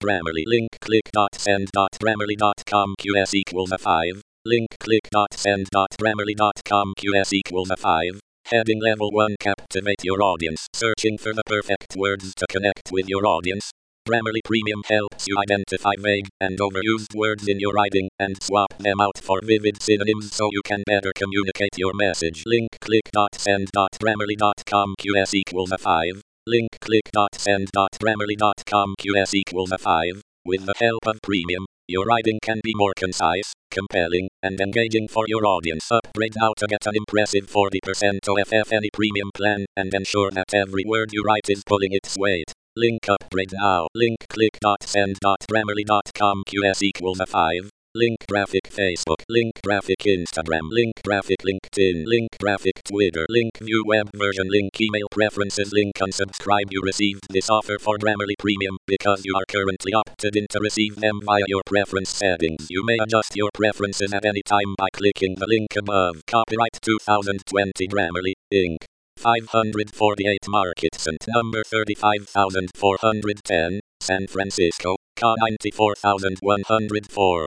Grammarly link click.send.grammarly.com QS equals a 5. Link click.send.grammarly.com QS equals a 5. Heading level 1 captivate your audience. Searching for the perfect words to connect with your audience. Grammarly Premium helps you identify vague and overused words in your writing and swap them out for vivid synonyms so you can better communicate your message. Link click.send.grammarly.com QS equals a 5. Link click.send.grammarly.com QS equals a 5. With the help of Premium, your writing can be more concise, compelling, and engaging for your audience. Upgrade now to get an impressive 40% off any Premium plan and ensure that every word you write is pulling its weight. Link upgrade now. Link click.send.grammarly.com QS equals a 5. Link graphic Facebook. Link graphic Instagram. Link graphic LinkedIn. Link graphic Twitter. Link view web version. Link email preferences. Link unsubscribe. You received this offer for Grammarly Premium because you are currently opted in to receive them via your preference settings. You may adjust your preferences at any time by clicking the link above. Copyright 2020 Grammarly, Inc. 548 Marketson, number 35410, San Francisco, CA 94104.